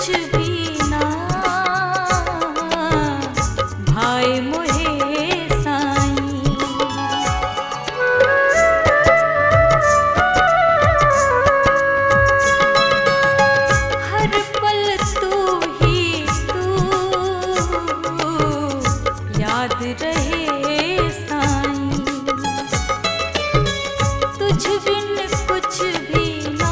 कुछ भी ना भाए मोहे साईं। हर पल तू ही तू याद रहे साईं। तुझ बिन कुछ भी ना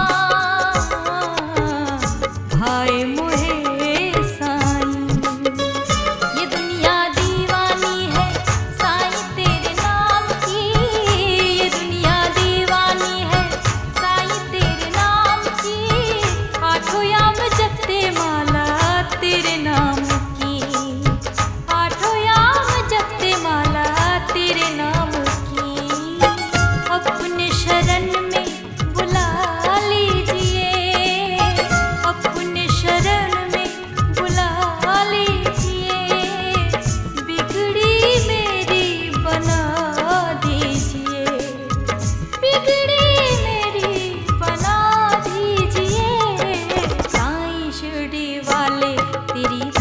भाए मोहे साईं। ये दुनिया दीवानी है साईं तेरे नाम की। ये दुनिया दीवानी है साईं तेरे नाम की। आठों याम जपते माला तेरे नाम की। आठों याम जपते माला तेरे नाम की। अपने शरण में बुला लीजिए। अपने शरण में बुला लीजिए। बिगड़ी मेरी बना दीजिए। बिगड़ी मेरी बना दीजिए। साईं शिरडी वाले तेरी